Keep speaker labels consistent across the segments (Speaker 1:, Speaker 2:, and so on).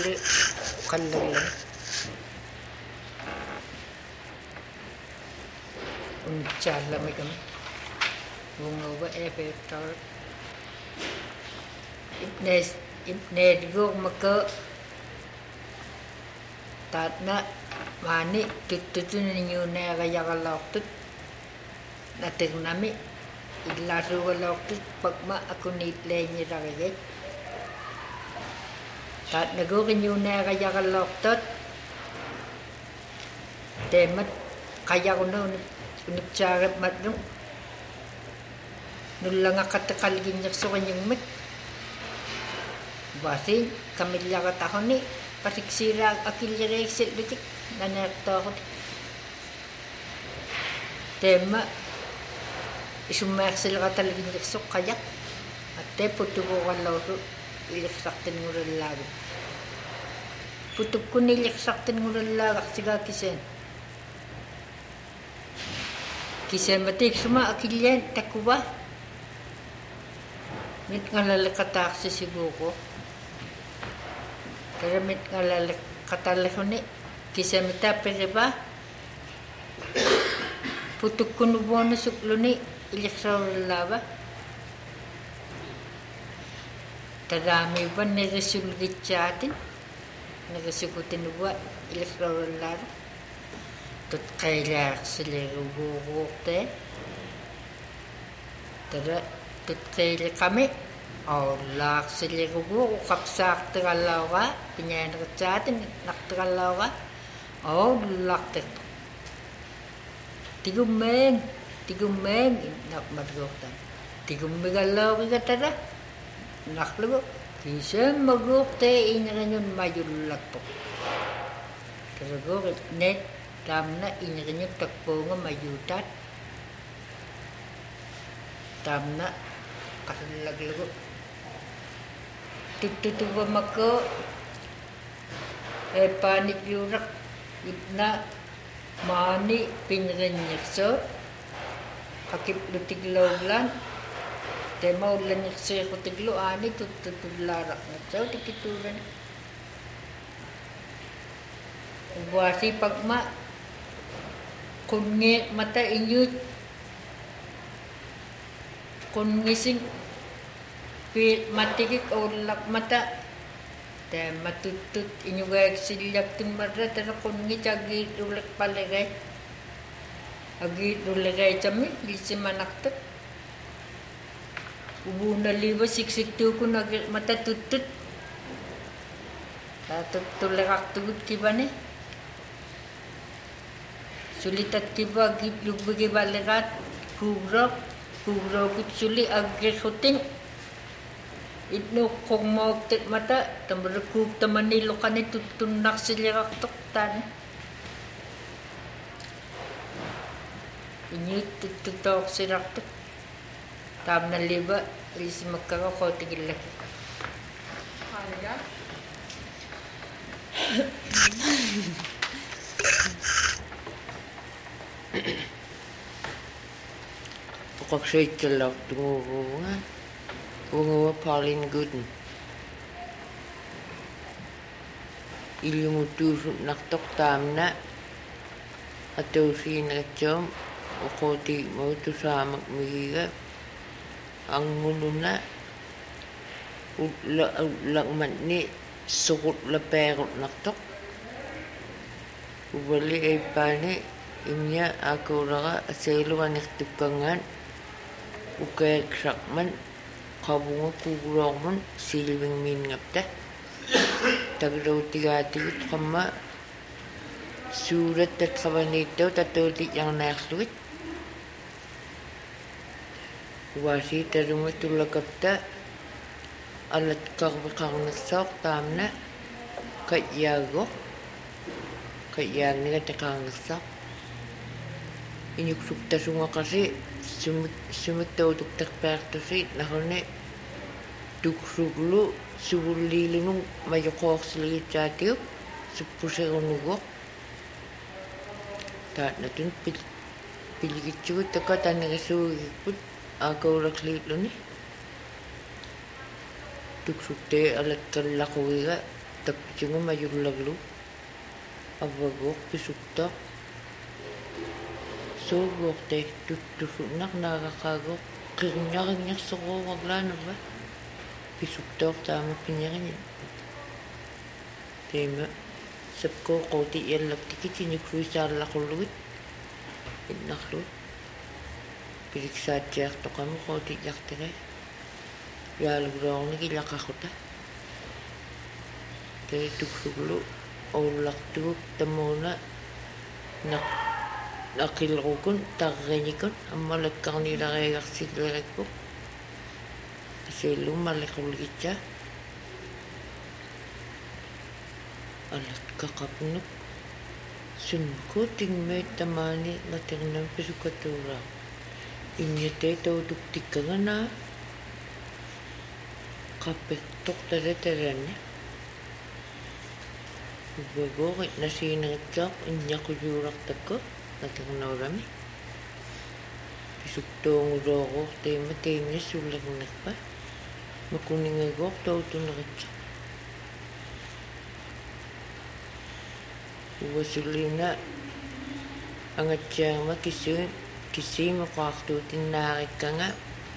Speaker 1: Uli kallalan uncalla megam bunga ba efektor ibnes go maka tatna mani tututun nyune ga yagalokut nating nami ilaru galokut pagma aku nitlenyi ragay tat nago nyune ga yagalokut temat kaya kuno nipchagat matnung nulanga katakal ginyak so kanyang mit basi kamilya ka tahon ni pasiksira akil direksit ditik nanekto ko tema isumersil ka talaga ginyak so kaya ate putuko kalaw to iliksaktin ngural lago putuk ko niliksaktin ngural lagak siga kisen matik suma akilyan takuba mit ngalalakatak sa siguko kaya mit ngalalakatalakoni kisa mitapere ba putuk kunubo na suklo ni iliksaw laba tarami ba nagasulgit sa atin nagasukutin ba iliksaw laba tot kaya sila rubukte tada tot kaya kami lak sila rubuk kapsak teralaw ka pinyayan ka sa atin nakteralaw ka lak teto tigumeng nak madruktan tigumeng alaw ka tada naklubo kisa magukte inyangan mayulak po kaya go net tamna inyanya takpo nga mayutat tamna kasalaglago tututuwa mako panik yurak itna mani pinranyakso kakip lutiglauglan tema ulan yakso kutiglo ani tututularak nakso tikituran buasi pagma kungi mata inyut kungising pi matikik ulak mata te matutut inyugay silyak tumara tara kungi jagi ulak palagay agi ulagay chami lisi manaktot ubu na liwa siksik tu kun mata tutut tulakak tugut kibane sulitat kiba lugbagi balagat kugrok kut suli agre kuting itno kong maugtit mata tambarukug tamanilo ka ni tutunak sila kaktuktan inyo tututok siraktuk tam na liba isi magkakako tigilaki kaya
Speaker 2: Pagkaksaitsalak tunguwa Pauline Gooden Ilimutusut naktok tamna Atausin atjom Ukoti mautusamak mihiga Ang muluna Ulakmat ni Sukut laperot naktok Ubali ay pani Imya ako raka aselo aniktukangan ukayak sakman kabunga kugrongman silving min ngapta tagdaw tigatikit kama surat at kabanito tatulit yang naksluit wasi tarunga tulagapta alat kakbakang nasok tamna kayago kayag nila takang nasok inyuksukta sunga kasi sumitaw tuktak pertasi nakone tuksuglu subulili nung mayukok sila chatiyo supuse unugok ta natun pilikitsu taka tanagasuikut agaw raklilo ni tuksukte alat kalakuwiga tappitingu majullaglu avvaguuq pisukta suuguuqte tuttusunnaq naaqaqaaguuq qirniaringersoruuarlaanava pisuktaor taama pinirini teema sapkooqooti iallaptikit inikluisaallaqullugut innarluit piliksaatiartoqamu qooti iartere yaaluguloornik ilaqarruta te tuksuglu oullartuguk tamuuna naqilrukun tarrinikun ammalakkarnilareegarsilleerikkuk asiillummalliqulgitsa alakkaqapnuk sunku tingmeet tamaani latirnam pisukatuuraa inñatee tautuktikkaganaa qappektortalatalani uvagoori nasiineritsaaq inñaquyuulartakku latirnaulami pisuktuungulooruur teema teimiassullagunerpa makuningagoor tautuneritsa uvasulina angatsiaama kisiimeqaartuutinnaaриkkanga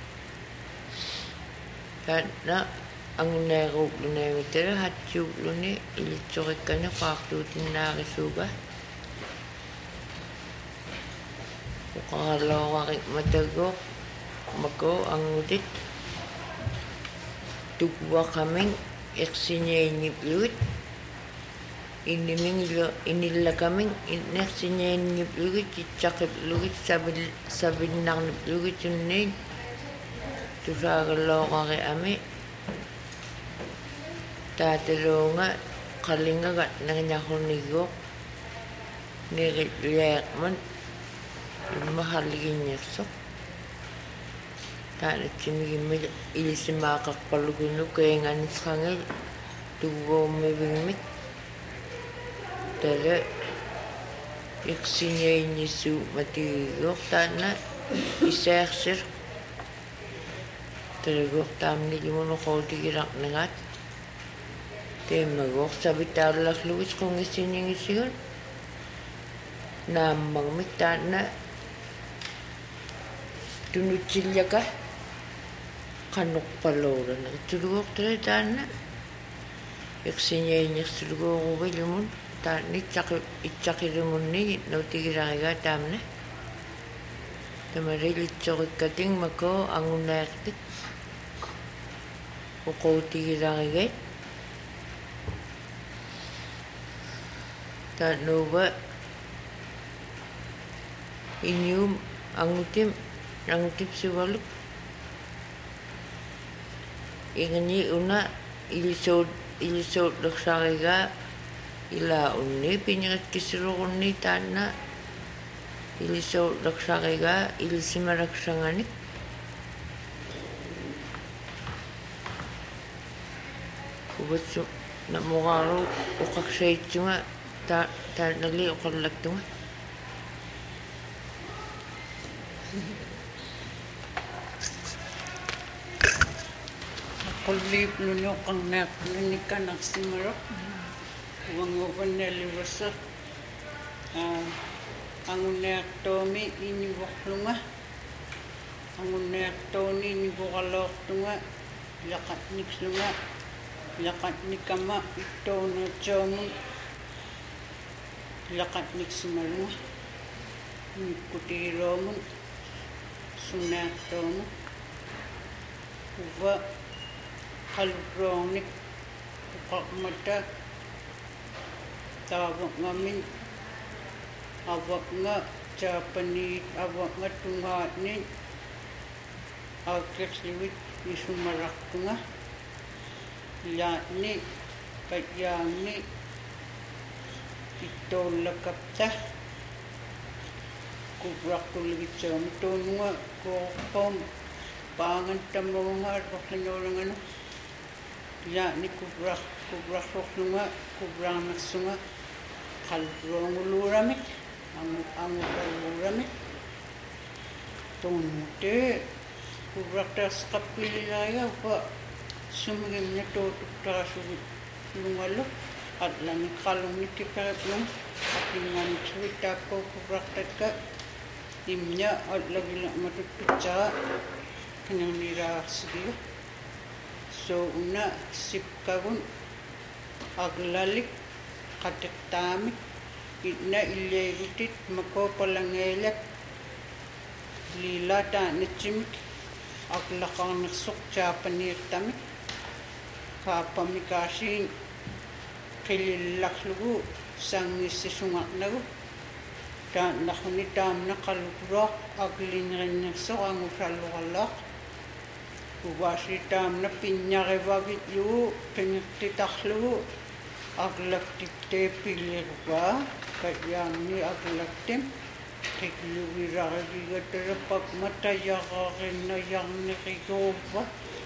Speaker 2: taanna anguneeruuplunaamitala hatsiuupluni ilitsorikкани qaartuutinnаарisuuga uqaraloorari matagoo makoo angutit tukvaqaming iqsiniainngiplugut inillakamin innersiñainngiplugut itsaqiplugut savinnarniplugut sunniin tusaagalloorari ami taataluunga qalingagat neriñarrunigguuq neriluyaaqman immahalliginñersoq taanatsimigimmi ilisimaaqarpalugunu keenganisrangil tugguummivigmik tala iqsiniainnissuut matigigoor taanna isaarsir talagoor taamnilimunoqootigilarnagaat teemagoor savitaallarlugit qungissiningissigun naammagmik taanna tunutillaka qanorpaluulanerittulugoortala taanna iqsiniainnersulugooruvilumun taanni itsaqilumunni nautigilarigaa taamna tamalilitsorikkating makoo angunaartik uqootigilarigat taannuuva inium angutipsuvaluk ingani una ilisuutlersarigaa ilaunni pinirikkissulurunni taanna ilisuutlersarigaa ilisimalaksanganik uvatsu namuqaaru uqaqsaitsunga taannali uqallaktunga
Speaker 3: qulliipnuni uqarnaaqnuni kanarsimaruq uanguvannaluversa anguneartuumi inivorlunga anguneartuuni inivoraloortunga laqatnikslunga laqatnikama ittuunuutsuumun laqatniksimalunga nikkutigiluumun sunnaartuumu uva qalurruornik uqarmata taavaqngamin avaqnga Japanese avaqnga tungaatnin aakkirslivit isumaraqtunga yaatni katyaanni ittuullakapta kubraqqullivitsaam tuununga kuorpom paangantamuunga arpaqlanuulanganu yaatni kubraqsorlunga kubraanarsunga qalruunguluuramik anguqalluuramik tuunute kubraqtarsqappililaaga upa sumigimna tuututtaasugit lungalo at lang kalong ni kiperplong at ingan suwita ko kubraktatka imnya at lagi lang matututsa kanyang nirasigiyo. So una sipkagun aglalik katektami ina ilegutit makopalangelak lilata nitsimik aglakang naksok japanirtamik kapamikasing kililaklugu sangisisungak nagu dan nakunitam na kalubrak aglinrin naksok ang usalukalak ubasitam na pinyakibagit yu pinagtitaklu aglaktikte pilirwa kayam ni aglaktim tikluwiragi gatarapak matayakakin na yang nakikoba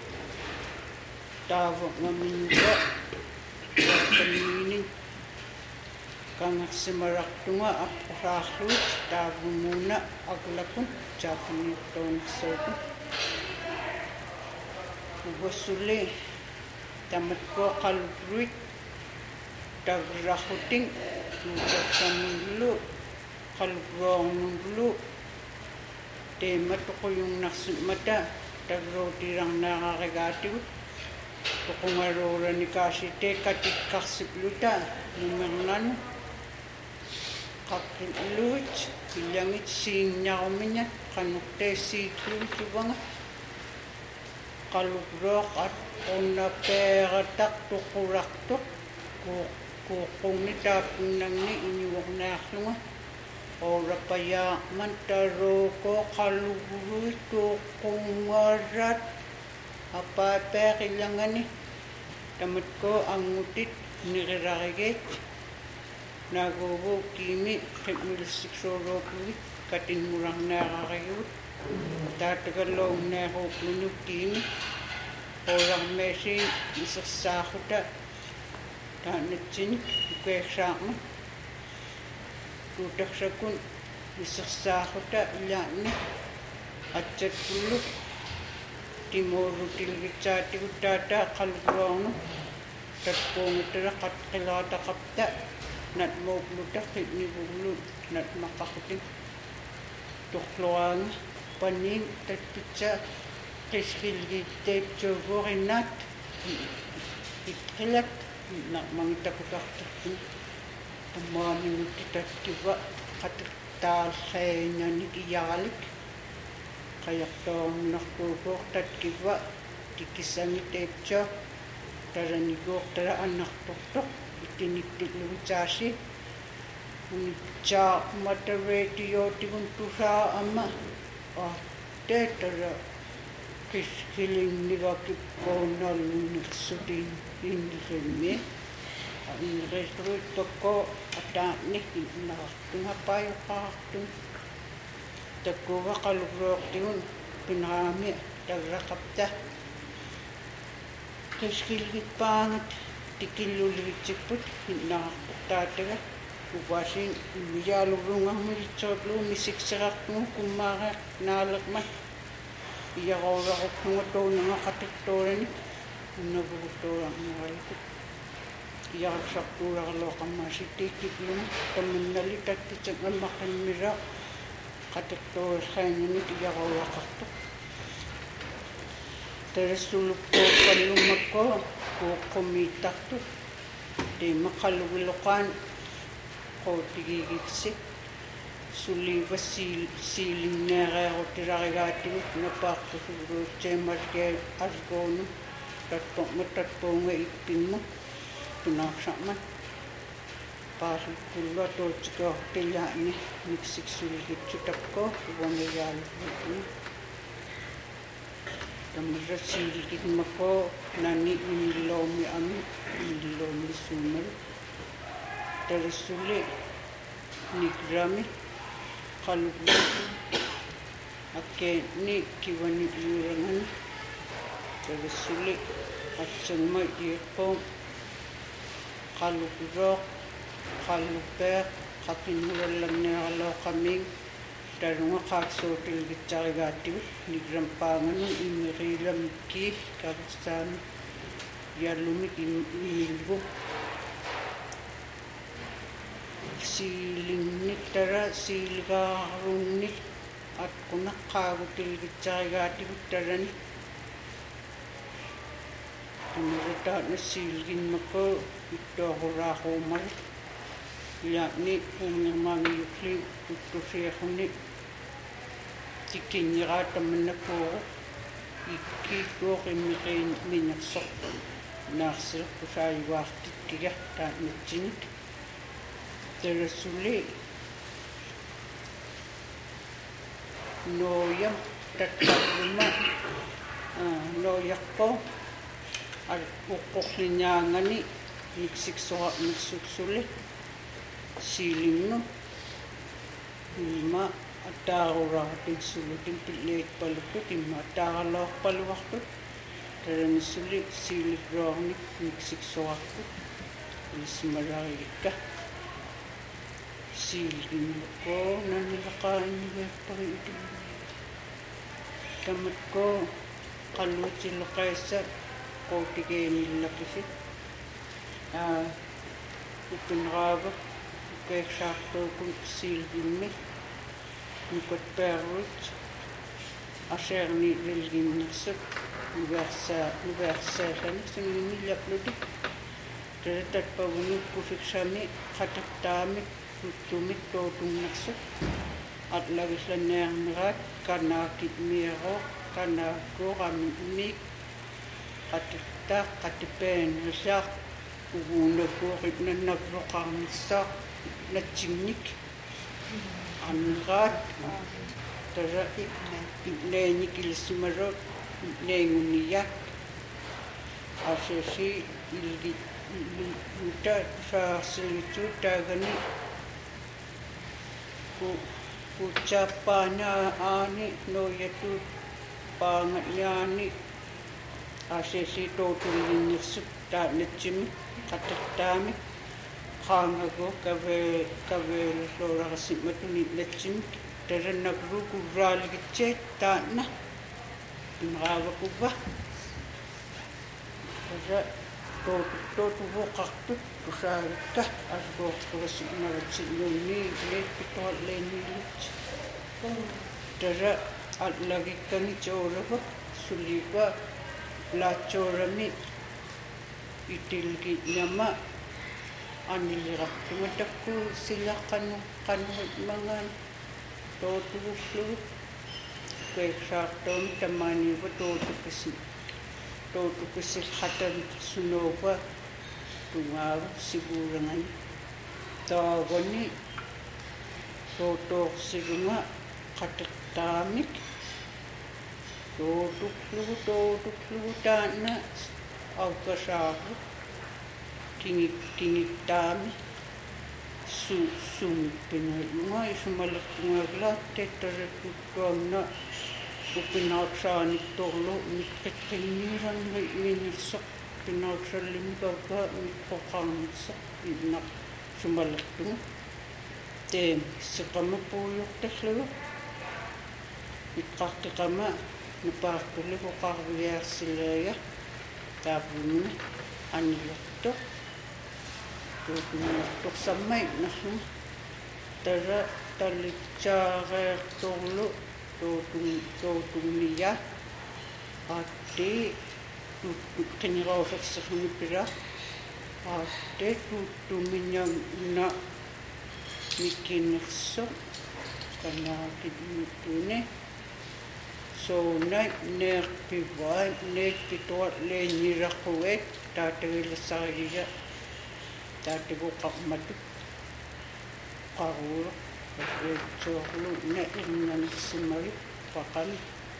Speaker 3: tawag ngaminwa panining kangak simaraktunga apurahlut tawag muna aglakun japanito naksokun ubasuli tamat ko kalubruit tagrahuting lutak sa mundlo kalubrong mundlo tema to ko yung mata tagrotirang nakakagatiw to kung arora ni kasite katikaksipluta numernan kakiluit ilangit sinya uminya kanukte sikluit banga kalubrok at ona peratak to kuraktok kung nitapong nang ni iniwag na aklunga ora paya mantaro ko kaluguru to kung warat apa pekilangan ni tamat ko ang ngutit niriraget nagogo kimi kemilisik-soro kulit katin murang nakakayot tatagalong nakoklunug kimi orang mesi isasakuta tanitsin kwesama tutak sakun isasakuta ilani achat puluk timoru tilgitsati utata kalgrong tatpongutara katkilata kapta nat mokluta kitni bulu nat makakutin tukloang panin tatpitsa kiskilgite jogorinat itkilat nak mangita ko kakta tamami nutitat kiba kataktal kaya ni kiyalik kayak tong nakukok tat kiba tikisang itepcha taranigok tara anak tok itinitik luwitsasi unitsa mataretio tiguntusa ama tetara kiskiling nigakip ko na luniksutin inilime ang resruto ko at ni nakaktungapayo kakaktung takuwa kalugrok tiyon pinami tagrakapta kiskiligit pangat tikilulitsiput nakakutataga ubasin miyalurungang militsotlo misiksarak mo kumakak nalakman iyakawra ko pungato na katiktora ni nabuto ang nalakot iyaksaktura kalo kamasitikip yung kamanalitat kitsak na makanmira katiktora kanya ni iyakawra kakto tarasuluk ko palumak ko kumitak to di makaluwilokan ko tigigitsik suliva siling nere o tiragati na pakto siguro chemarke asgono tatpong nga ipin mo pinaksak man pasok kulo to tsika hotelya ni miksik suligit chutap ko ibang Tamara siligit mako nani inilomi ami inilomi sumal tarisuli nigrami kalublo ake ni kiwani yurangan tarisuli at sangma iyepong kalublo kaluper kapinulalang nalo kaming darunga kaksotil gitsarigati nigrampangan imirilam ki karistan yallumik iilgu siilinnittara siilgaarunnit atqunaqqaagutilgitsarigaatigut Ameritaana siilginmakko ittooruraaquumari yaani ungermaangiyukli uttusiaqunni tikkinniqaatamannakuuqu ikkiikuoqimmiqiin minersoq naarsiq kusaajuaartikkiga taanatsinit terasuli nooyam tattaqluma nooyaqpo uqqorlinyaangani niksuksuli siilinnu ilma ataaruraartigsulutin pilleitpalukut imma ataaraloorpaluartut taranissuli siiligroornik niksiksuartut ismalarilikka siilinnuko nanilaqaannigeerpari itin tamatko qalluutiloqaissa qootigeemillaqisi upinraava ukeersaartuukun siilginmi nukatpeerut aseerni lilginnersut nuversaallani sunimillaplutik tatatpavunuk kufiksami qatattaamik tuttumik tootunnersut atlagislaneermiraat kanaakitmiero kanaakuuqamimik qatiqtaa qatipeenrisaaq uguunakuuqit nannakroqarnissaaq natsinnik amiraat tara neeñikilissumarut neenguniyak asesi ilgi uta saarsigitu taagani kutsappaana aani nooyatu paangayaani asesi tootullinnirsut taanatsimi qatiqtaami qaangago kaveelusooraqasimmatuni natsimi tarannakru kurraaligitseet taanna imraavakuva tara tootuvuqartut tusaagikka asgoortugassunaratsilluunni leetpitoalleenilit tara allagikkani coolava suliva laatsoorami itilgi nama anilirartumatakku sillaqqanu qanuritmangaan tootuvullugu keersaartoon tamaaniuva tootukisillqatan sunuuva tungaava siguurangani taagani tootoorsilunga qatiqtaamik tootuklugu taanna aukasaaru tingittaami suumpingalunga isumalakkungaglaa tettaratuttuamna upinaaqsaaniktorlu mitqitqinniirangi minersoq pinaaqsallimikaka mitqoqarnersoq innaq sumalaktunga teem siqama puuyuqtallagu mitqartiqama nupaartulligu qarviaarsilaaya taapumina anilortoq tuutunnartorsammai narluma tara tallitsaareertorlu tootunniya atti qiniqausersernipira atti tuuttumiñamna mikkinerso kanaakitmuttune soona neerpivaa neetpituat leenniraquet taatagilassariya taataguqarmatut qaruura soorlu na irnanirsimari qaqami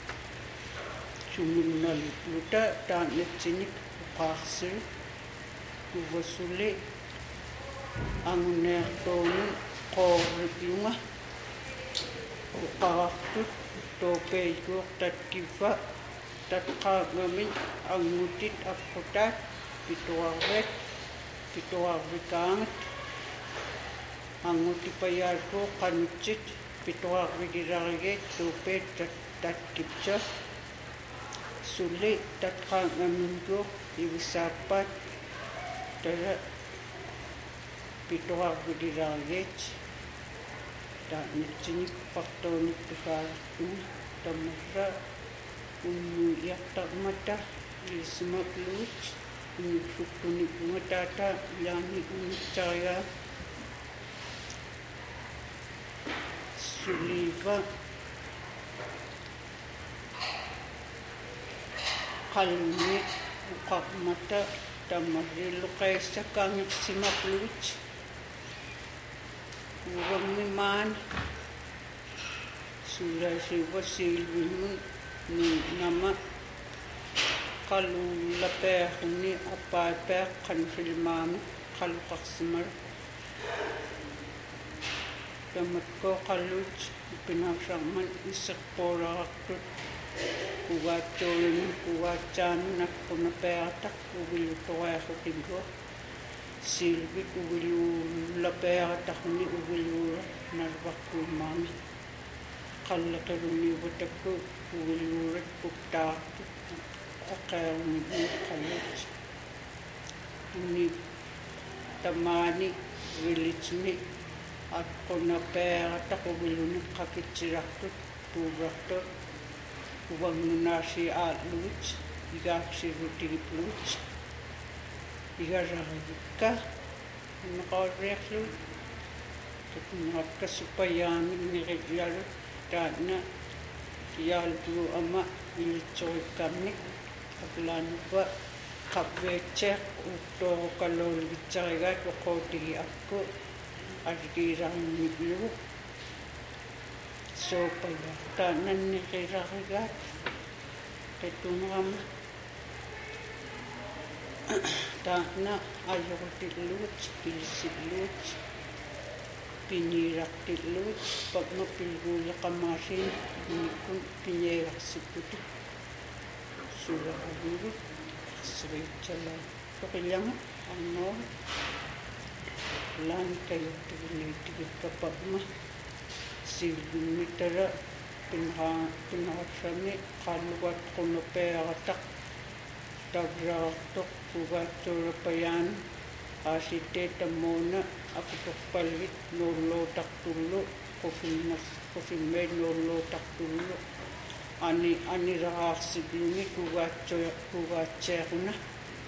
Speaker 3: suminnalipluta taanatsinik uqaarsiru uvasuli anguneertoonu qoorriplunga uqarartut toopeikuuq tatkivva tatqaangamin angutit aqutaat pituarvikaangat angutipayaalkuuq qanutsit pituarvikilarigeet toopeet tatkipsa Suli tatkanga mingo iwisapat tara pitoa gudiragech ta nitsini paktonik tukartu tamara unu yakta mata ismakluch unisukuni matata yani unicaya suliva kalmi ukak mata tamarilu kaisa kangit simakluch urang miman sulai siwa silwin ni nama kalu lapeh ni apa peh kan filmam kalu kaksimar tamat ko kaluch pinasangman isak porakut kuwacholin kuwacan nak kunapeatak kuwilu toaho tingo silbi kuwilu lapeatak ni kuwilu narbaku mami kallakaruni watakku kuwilu rekukta akaw ni kaluch ni tamani village at kunapeatak kuwilu ni kakitsirakut turakut uang nasi aluch, iga siruti pluch, iga rahika, nakorreklu, tapi supaya mengejar dana, tial dulu ama ilcoy kami, aplan buat kabecek untuk kalau bicara kau di aku, ada orang itu. So pala tanan ni kirakigat ketunam tana ayok tilut pilsilut pinirak tilut pag mapilgula kamasin nikun pinyerak siputi surah guru sri chala pakilangan ano lan kayo tigit kapagma silmitara pinahasani kaluat kunopeatak tabratok kugaturapayan asite tamona akutok palit nolo taktulo kofimed nolo taktulo ani rahasiguni kugatserna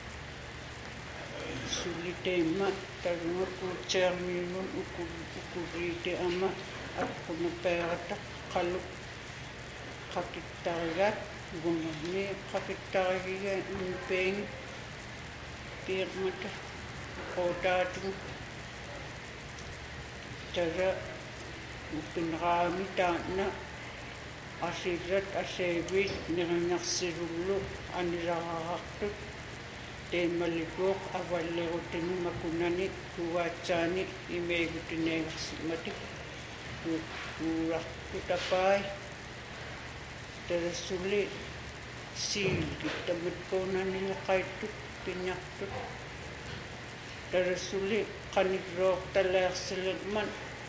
Speaker 3: sulitema tarunga kucerminun ukurite ama aku napeatak kalau kakitagat gumani kakitagiga impeng pirmata kota tu cara upinrami tana asirat asebi niranaksirulu anirahaktu temaligok awalleutinu makunani kuwacani imegutinegsimati kurang kutapai tersulit sil kita berkonan ni kaitu pinyak tu tersulit kanigro telah selekman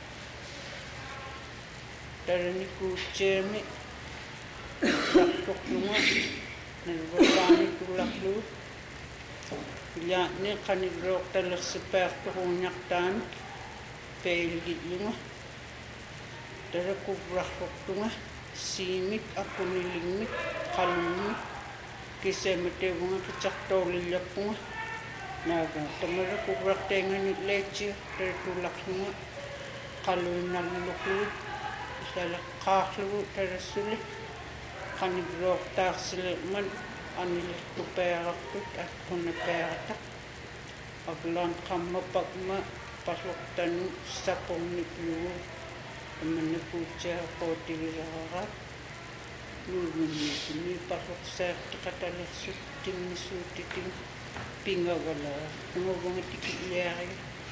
Speaker 3: terni kucemi rakok rumah nervani tulak lu ya ni kanigro telah sepak tuhunyak tan pelgit lu Dara kubrah waktunga simit aku nilingmit kalumit kisemete bunga kicak tolilak bunga naga tamara kubrah tenga ni leche tertulak bunga kaluin naluluklu isala kaklu tersulit kanigrok taksileman anil tuperakut at kunaperatak aglan kama pagma paswaktan sapong niplu menepuja kodi rahat ni pasok serta kata suting sutiting pingawala ngobong tikilari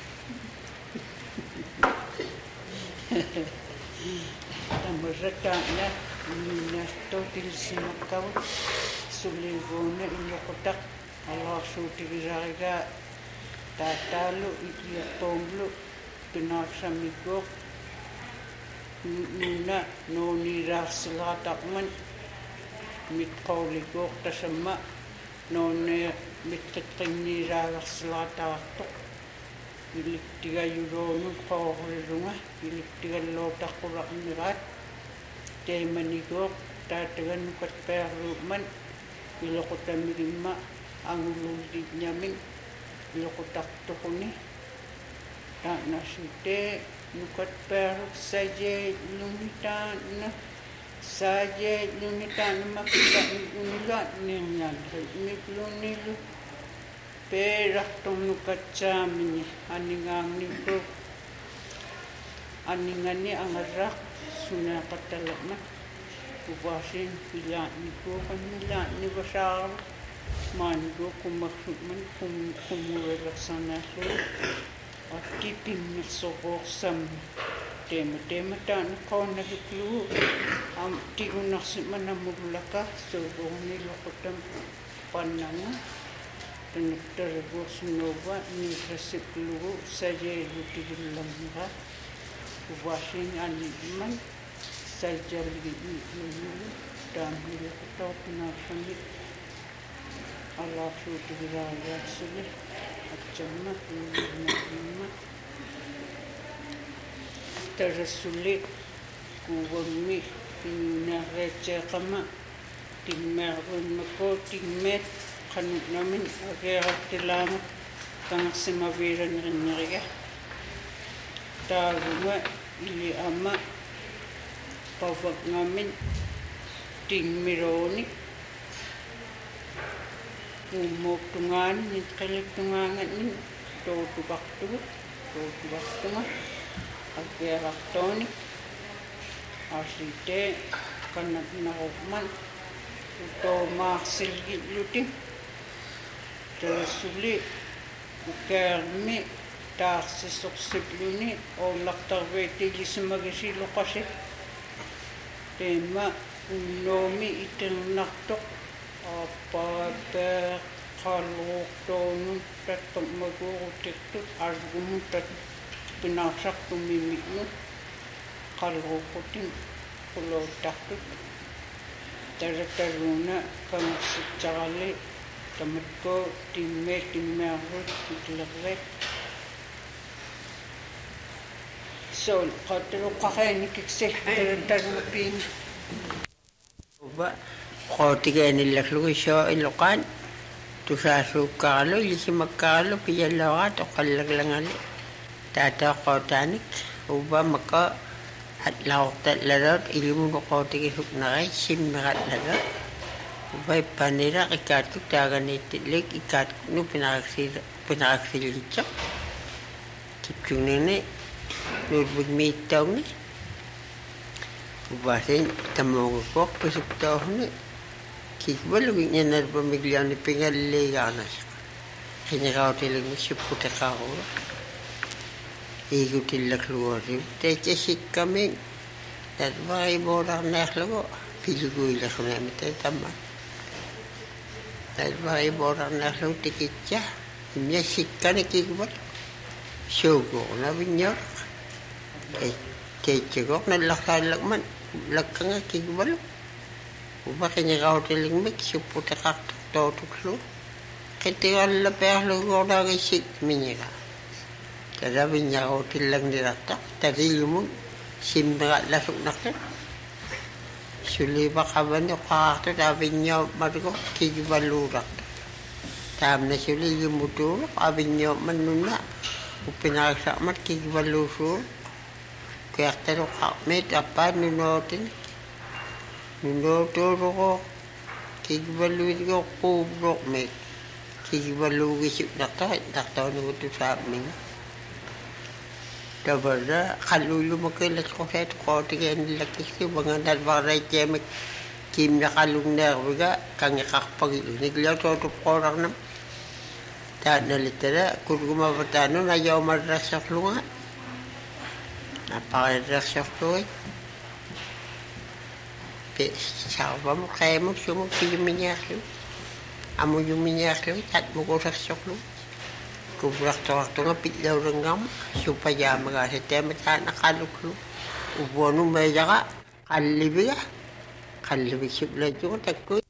Speaker 3: tamarata na totil simakau sulivona ilokotak Allah suting raga tatalo ikia tomblo pinaksamigok nuna no ni rasla takman mitqauligoq tasamma noonne mitqitqinniiraagarsilaataartoq iliktigayuloonut qoorrilunga iliktigallootaqqulaqniraat teemanigoq taatagannukat peerluuman iloqutamigimma anguluulliñamin iloqutaqtuquni taanasute nukat peerluk sajeellunitaanna sajeellunitaanna makita nirñaan mitlunilu peerartornukat saamini aningaanniku aningani angarraq suneaqatalaqmat upasin ilaanikuuqan ilaannivasaarlu maaniku kumaqsutman kumurelarsanaaslu attipimmersoqoorsamma teema taanaqaunnakikluu am tigunarsimanamullaka suuqorniloqutam pannanga tanaktariguorsunuuva niitrassiplugu sajeelutigillamnera upasin animman sajjalligi'nilu taammiloqutauqnaarsamit аллаахсуутигилариарсули атсамма имма тарассули кувамми иннаареатсеэқама тиммеарунмако тиммеет қанутнамин агеэраттилаама кангерсимавииланериннерига таагума или ама павакнамин тиммилоони umoktungan nitqilittungaangat nin tootupartunga aggeerartooni aasite kannatnarumman utoomaarsilgilluti terassuli ukaarmi taarsisorsipluni oollartarveetiilisimagisilloqasi teema unnoomi iternertoq apata qalluqtoonun tattomaguurutirtut argumuttat pinarsartumimiknu qalluuqutin qulootartut tarataruna kangarsitsaarali tamatko timmearrut itlerret sol qatluqqaqaanikiksel taratarupin
Speaker 2: qootigeenillalugu soo iluqaan tusaasuukkaarlu ilisimakkaalu piyallooqaat oqallaglangali taataoqqootaanik ubbamaka atlaqortallalot ilimunu qootigisuknaqai simmiqallalot ubba ippaniraq ikaatkuk taaganiittillik ikaatkuknu pinaqaksillitsoq kipsugnini nuurmigmiittaugni ubbasin tamuugukoq pisuktaohni kikbalugiñanarpa migliani pingalliigaanas qiniqautiligmi supputaqaaruura iigutillakluguarrim teechasikkami tatvaqiboorarneerlugu piliguilerneemite tamma tatvaqiboorarneerlugu tikitsa imyassikkani kikbal suuguuqnaviñor teechagoq nallaqsaallaqman lakkanga kikbalu ubaqiniqautiligmik supputaqartortootuklu qitiqalla peerluguornaagissit miñiqa tadaviñaqutillagnirartaq tavillumun simmiqallasuknartut sulibaqavani qaartut aviññaummatgo kikbaluurartut taamna suliyumutuuruq aviññaummannunna uppinaqsaqmat kikbaluusuur kuartaluqqarmit appaat nunootin nunootuuruqo kikbaluitgo quuvluqmit kikbaluugisuknartaqit nartoonugutusaapminga tabada qalluullumakillatqosaat qootigeenillakkissu banganalvarraitjeemik kiimnaqallugneerviga kangiqarpagilu nigliotootuqqoorarnam taanalittala kulgumavataanun ajaumarrassorlunga apparirrassortuit pe sarvamu qaimuk sumuk piyumiñaarlu amuyumiñaarlu tatmuqusarsorlu kubrartorartunga pitlaulangama supayaamagaasiteema taanaqalluklu uvuonu meeyaqa qalliviga
Speaker 3: qalluviksullajuutakku